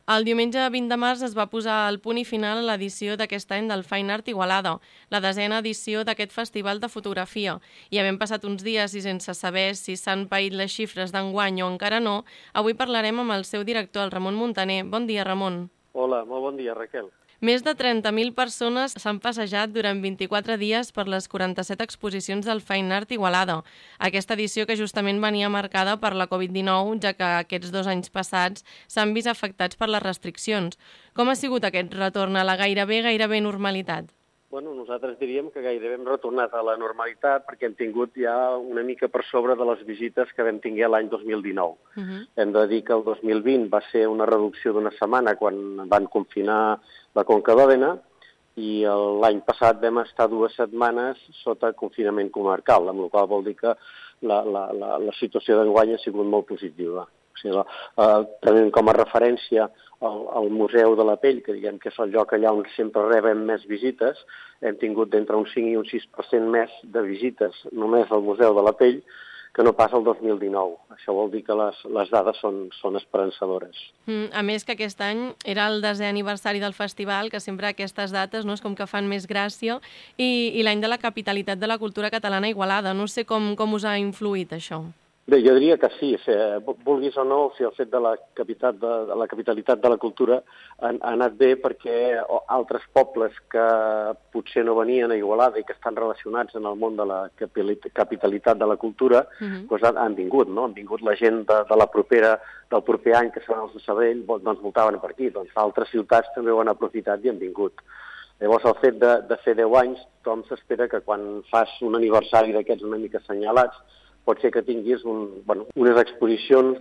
El diumenge 20 de març es va posar el punt i final a l'edició d'aquest any del Fine Art Igualada, la 10a edició d'aquest festival de fotografia. I havent passat uns dies i sense saber si s'han paït les xifres d'enguany o encara no, avui parlarem amb el seu director, el Ramon Muntaner. Bon dia, Ramon. Hola, molt bon dia, Raquel. Més de 30.000 persones s'han passejat durant 24 dies per les 47 exposicions del Fine Art Igualada. Aquesta edició que justament venia marcada per la Covid-19, ja que aquests 2 anys passats s'han vist afectats per les restriccions. Com ha sigut aquest retorn a la gairebé normalitat? Bueno, nosaltres diríem que gairebé hem retornat a la normalitat perquè hem tingut ja una mica per sobre de les visites que vam tinguer l'any 2019. Hem de dir que el 2020 va ser una reducció d'una setmana quan van confinar la Conca d'Òdena i l'any passat vam estar 2 setmanes sota confinament comarcal, amb la qual vol dir que la situació d'enguany ha sigut molt positiva. O sigui, tenint com a referència el Museu de la Pell, que diguem que és el lloc allà on sempre reben més visites, hem tingut d'entre un 5 i un 6% més de visites només al Museu de la Pell que no pas el 2019. Això vol dir que les dades són esperançadores. A més que aquest any era el 10è aniversari del festival, que sempre aquestes dates no és com que fan més gràcia, i l'any de la capitalitat de la cultura catalana Igualada. No sé com us ha influït això. Bé, jo diria que sí, vulguis o no, el fet de la capitalitat de la cultura ha anat bé perquè altres pobles que potser no venien a Igualada i que estan relacionats en el món de la capitalitat de la cultura doncs han vingut, no? Han vingut la gent del proper any, que seran els de Sabadell, doncs voltaven per aquí, doncs altres ciutats també ho han aprofitat i han vingut. Llavors, el fet de fer 10 anys, tothom s'espera que quan fas un aniversari d'aquests una mica assenyalats, pot ser que tinguis unes exposicions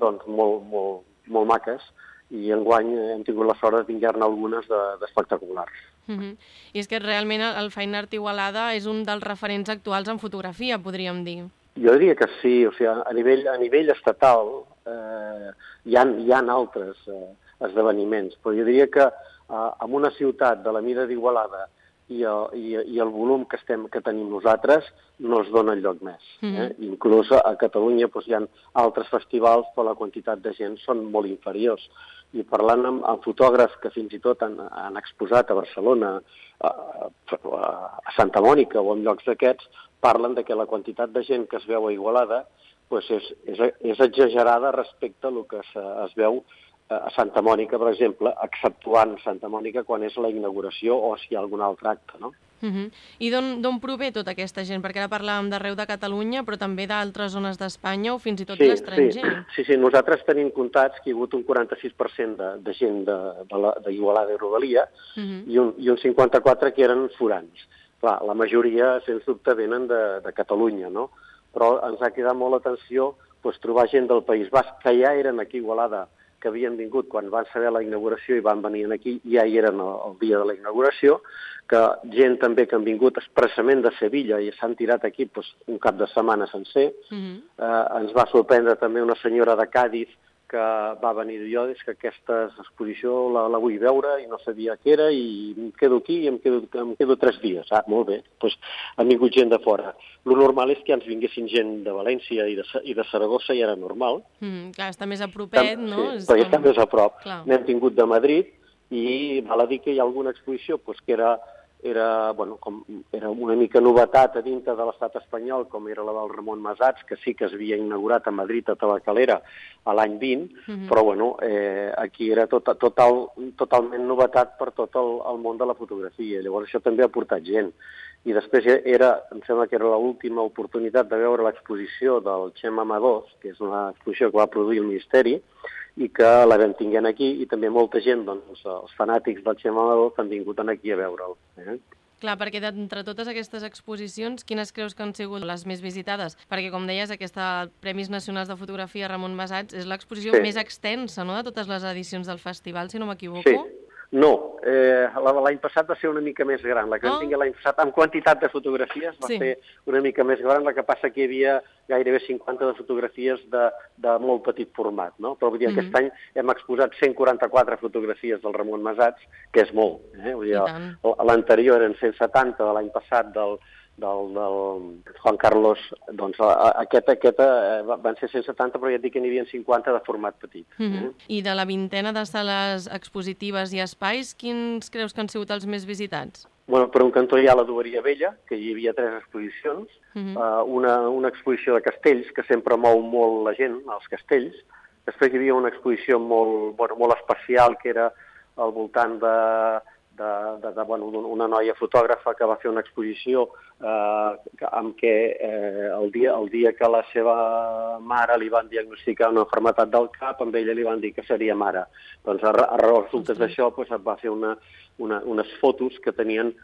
molt maques i enguany hem tingut la sort de tinguer-ne algunes d'espectaculars. I és que realment el Fine Art Igualada és un dels referents actuals en fotografia, podríem dir. Jo diria que sí, o sigui, a nivell estatal hi ha altres esdeveniments, però jo diria que en una ciutat de la mida d'Igualada i el volum que tenim nosaltres no es dona enlloc més. Inclús a Catalunya hi ha altres festivals, però la quantitat de gent són molt inferiors. I parlant amb fotògrafs que fins i tot han exposat a Barcelona, a Santa Mònica o en llocs d'aquests, parlen de que la quantitat de gent que es veu a Igualada és exagerada respecte a el que es veu a Santa Mònica, per exemple, exceptuant Santa Mònica quan és la inauguració o si hi ha algun altre acte, no? I d'on prové tota aquesta gent? Perquè ara parlàvem d'arreu de Catalunya, però també d'altres zones d'Espanya o fins i tot l'estranger. Sí, nosaltres tenim comptats que hi ha hagut un 46% de gent d'Igualada i Rodalia i un 54% que eren forans. Clar, la majoria, sens dubte, venen de Catalunya, no? Però ens ha quedat molt l'atenció trobar gent del País Basc que ja eren aquí a Igualada, que havien vingut quan van saber la inauguració i van venir aquí, ja hi eren el dia de la inauguració, que gent també que han vingut expressament de Sevilla i s'han tirat aquí un cap de setmana sencer. Ens va sorprendre també una senyora de Càdiz que va venir i jo, que aquesta exposició la vull veure i no sabia què era i em quedo aquí i em quedo 3 dies. Molt bé, doncs han vingut gent de fora. El normal és que ens vinguessin gent de València i de Saragossa i era normal. Clar, està més a propet, no? Sí, perquè està més a prop. N'hem tingut de Madrid i val a dir que hi ha alguna exposició que era una mica novetat a dintre de l'estat espanyol, com era la del Ramon Masats, que sí que es havia inaugurat a Madrid, a Tabacalera, a l'any 20, però aquí era totalment novetat per tot el món de la fotografia. Llavors això també ha portat gent. I després em sembla que era l'última oportunitat de veure l'exposició del Xem Amadós, que és una exposició que va produir el Ministeri, i que la vam tinguent aquí, i també molta gent, els fanàtics del Xem Amadós han vingut aquí a veure'l. Clar, perquè d'entre totes aquestes exposicions, quines creus que han sigut les més visitades? Perquè, com deies, aquesta Premis Nacionals de Fotografia Ramon Masats és l'exposició més extensa, no?, de totes les edicions del festival, si no m'equivoco. Sí. No, l'any passat va ser una mica més gran. La que vam tingué l'any passat, amb quantitat de fotografies, va ser una mica més gran. El que passa que hi havia gairebé 50 de fotografies de molt petit format, no? Però vull dir, aquest any hem exposat 144 fotografies del Ramon Masats, que és molt. L'anterior eren 170 de l'any passat del Juan Carlos, doncs van ser 170, però ja et dic que n'hi havia 50 de format petit. I de la vintena de sales expositives i espais, quins creus que han sigut els més visitats? Bueno, per un cantó hi ha l'Adoberia Vella, que hi havia 3 exposicions, una exposició de castells, que sempre mou molt la gent, als castells. Després hi havia una exposició molt especial, que era al voltant una noia fotògrafa que va fer una exposició amb què el dia que la seva mare li van diagnosticar una malaltia del cap, amb ella li van dir que seria mare. Doncs a resultes d'això va fer unes fotos que tenien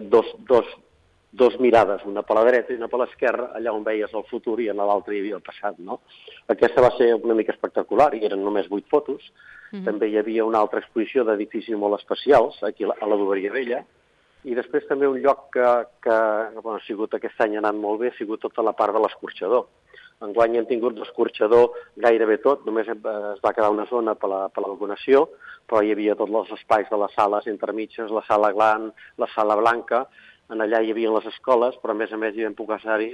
dos mirades, una per la dreta i una per l'esquerra, allà on veies el futur i en l'altre hi havia el passat, no? Aquesta va ser una mica espectacular, i eren només 8 fotos. També hi havia una altra exposició d'edificis molt especials, aquí a l'Adoberia Vella, i després també un lloc que ha sigut aquest any ha anat molt bé, ha sigut tota la part de l'escorxador. Enguany hem tingut l'escorxador gairebé tot, només es va quedar una zona per la vacunació, però hi havia tots els espais de les sales intermitges, la sala gran, la sala blanca. En allà hi havia les escoles, però a més hi vam poder fer-hi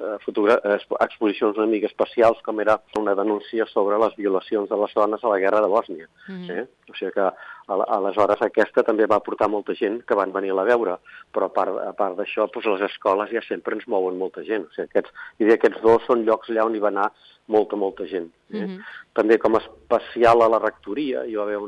exposicions una mica especials, com era una denúncia sobre les violacions de les dones a la guerra de Bòsnia. O sigui que aleshores aquesta també va portar molta gent que van venir a veure, però a part d'això, les escoles ja sempre ens mouen molta gent. O sigui, aquests dos són llocs allà on hi va anar molta gent. També com a especial a la rectoria hi va haver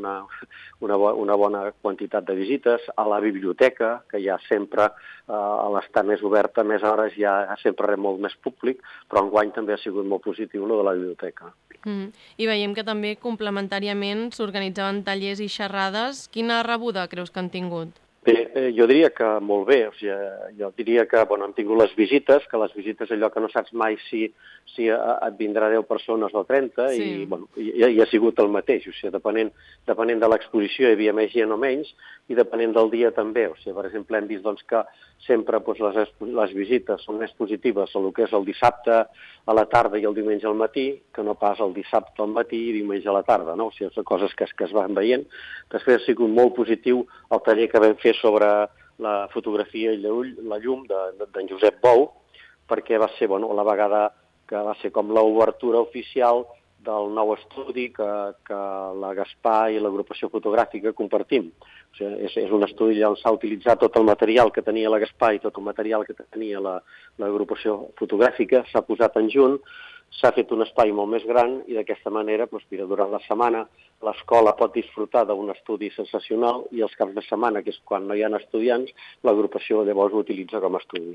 una bona quantitat de visites, a la biblioteca, que ja sempre a l'estar més oberta, més hores, ja sempre rep molt més públic, però enguany també ha sigut molt positiu lo de la biblioteca. I veiem que també complementàriament s'organitzaven tallers i xerrades. Quina rebuda creus que han tingut? Bé, jo diria que molt bé. O sigui, jo diria que hem tingut les visites, allò que no saps mai si et vindrà 10 persones o 30, sí. I ha sigut el mateix. O sigui, depenent de l'exposició hi havia més gent o menys, i depenent del dia també. O sigui, per exemple, hem vist que sempre les visites són més positives el que és el dissabte a la tarda i el diumenge al matí, que no pas el dissabte al matí i diumenge a la tarda, no? O sigui, són coses que es van veient. Després ha sigut molt positiu el taller que vam fer sobre la fotografia i la llum d'en Josep Bou, perquè va ser la vegada que va ser com l'obertura oficial del nou estudi que la Gaspar i l'agrupació fotogràfica compartim. O sigui, és un estudi on s'ha utilitzat tot el material que tenia la Gaspar i tot el material que tenia l'agrupació fotogràfica, s'ha posat en junt, s'ha fet un espai molt més gran i d'aquesta manera, durant la setmana, l'escola pot disfrutar d'un estudi sensacional i els caps de setmana, que és quan no hi ha estudiants, l'agrupació llavors ho utilitza com a estudi.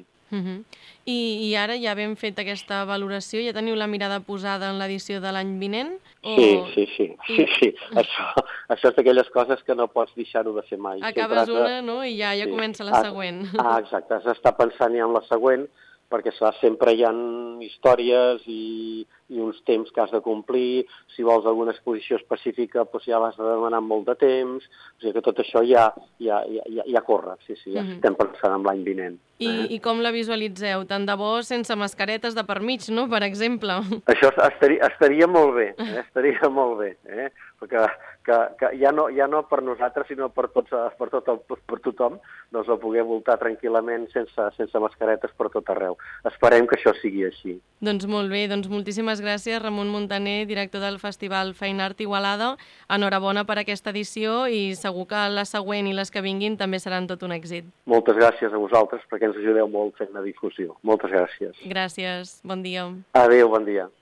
I ara ja ben fet aquesta valoració, ja teniu la mirada posada en l'edició de l'any vinent? Sí. Això és d'aquelles coses que no pots deixar-ho de fer mai. Acabes una, no?, i ja comença la següent. Exacte, has d'estar pensant ja en la següent, perquè sempre hi ha històries i uns temps que has de complir. Si vols alguna exposició específica, ja l'has de demanar molt de temps. O sigui que tot això ja corre. Sí, ja estem pensant en l'any vinent. I com la visualitzeu? Tant de bo sense mascaretes de per mig, no?, per exemple. Això estaria molt bé, estaria molt bé, perquè ja no per nosaltres, sinó per tothom, doncs el poder voltar tranquil·lament sense mascaretes per tot arreu. Esperem que això sigui així. Doncs molt bé, moltíssimes gràcies, Ramon Muntaner, director del Festival Fine Art Igualada. Enhorabona per aquesta edició i segur que la següent i les que vinguin també seran tot un èxit. Moltes gràcies a vosaltres perquè ens ajudeu molt fent la difusió. Moltes gràcies. Gràcies, bon dia. Adéu, bon dia.